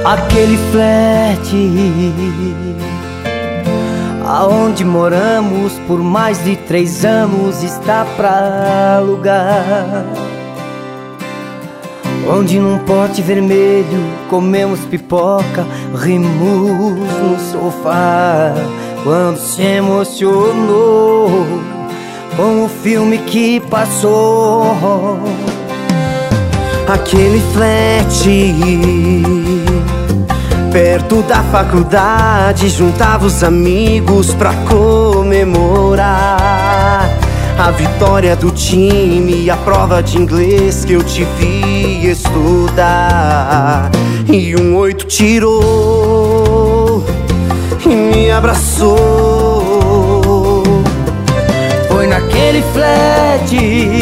Aquele flat aonde moramos por mais de 3 anos está pra alugar. Onde num pote vermelho comemos pipoca, rimos no sofá quando se emocionou com o filme que passou. Aquele flat perto da faculdade, juntava os amigos pra comemorar a vitória do time e a prova de inglês que eu te vi estudar. E um 8 tirou e me abraçou. Foi naquele flat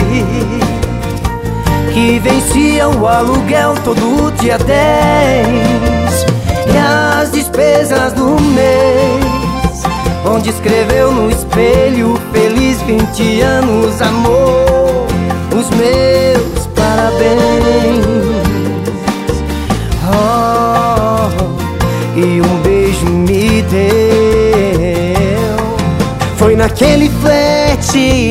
que vencia o aluguel todo dia 10 e as despesas do mês, onde escreveu no espelho: feliz 20 anos, amor, os meus parabéns. Oh, e um beijo me deu. Foi naquele flat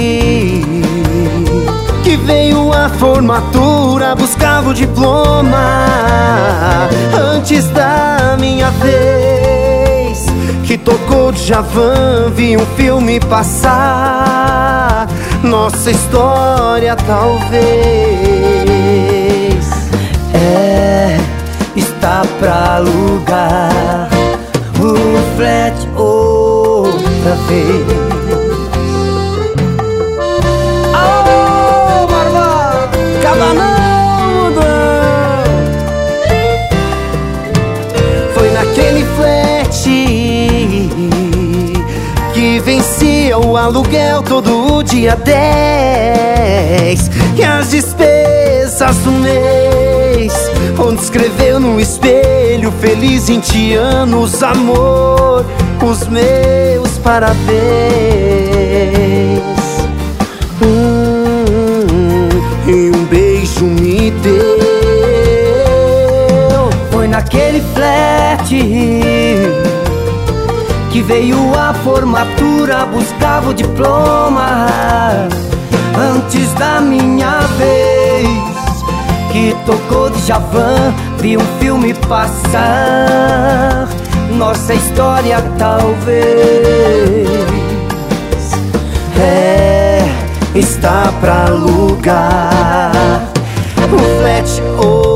que veio a formatura, buscava o diploma antes da minha vez. Que tocou Djavan, vi um filme passar, nossa história talvez está pra alugar o flat outra vez. Foi naquele flat que vencia o aluguel todo dia 10 e as despesas do mês, onde escreveu no espelho: feliz 20 anos, amor, os meus parabéns. E um beijo me deu. Foi naquele flat que veio a formatura, buscava o diploma antes da minha vez. Que tocou Djavan, vi um filme passar, nossa história talvez está pra alugar o flat